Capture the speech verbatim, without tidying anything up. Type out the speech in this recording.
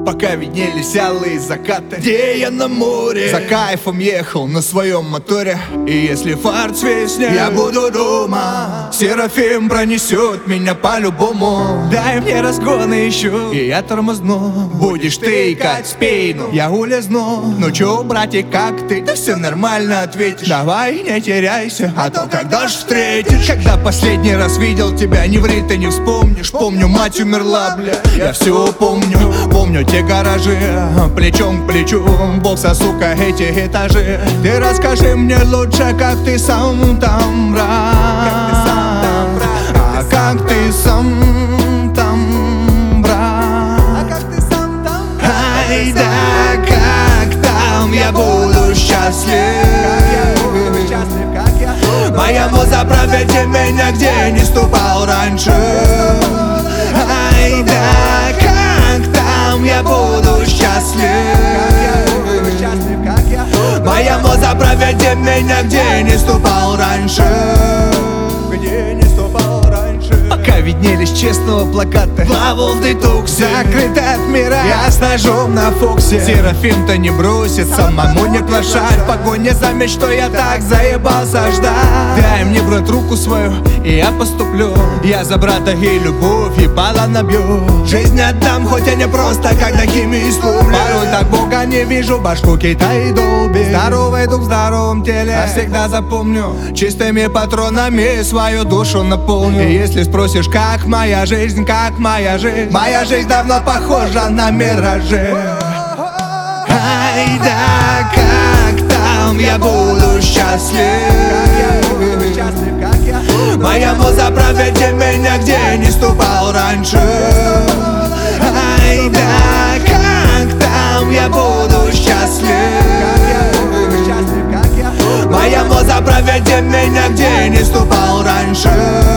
пока виднелись алые закаты, где я на море за кайфом ехал на своем моторе. И если фарт свистнет, я буду дома. Серафим пронесет меня по-любому. Дай мне разгон еще, и я тормозну. Будешь ты икать спину, я улизну. Ну чё, братик, как ты? Да все нормально, ответишь. Давай не теряйся, а то когда ж встретишь. Когда последний раз видел тебя, не ври, ты не вспомнишь. Помню, мать умерла, бля, я все помню. Помню те гаражи, плечом к плечу, бокса, сука, эти этажи. Ты расскажи мне лучше, как ты сам там, брат. А как ты сам там, брат? Ай, да как там я буду счастлив. Моя муза, проведи меня, где не ступал раньше. Ай, да как там я буду счастлив. Моя муза, проведи меня, где не ступал раньше. Где не ступал раньше. Пока виднелись честного плаката, плавал в детоксе, закрытый от мира, я с ножом на фоксе. Серафим-то не бросит, самому не плашать. В погоне за мечтой я так заебался ждать. Дай мне, брат, руку свою, и я поступлю. Я за брата и любовь ебало набью. Жизнь отдам, хоть и не просто, когда химию сломлю. Порой так Бога не вижу, башку Китай долби. Здоровый дух в здоровом теле, я всегда запомню. Чистыми патронами свою душу наполню. И если спросишь, как моя жизнь, как моя жизнь, моя жизнь давно похожа на миражи. Ай, да как там я буду счастлив. Моя муза, проведи меня, где не ступал раньше. Ай, да как там я буду счастлив. Моя муза, проведи меня, где не ступал раньше.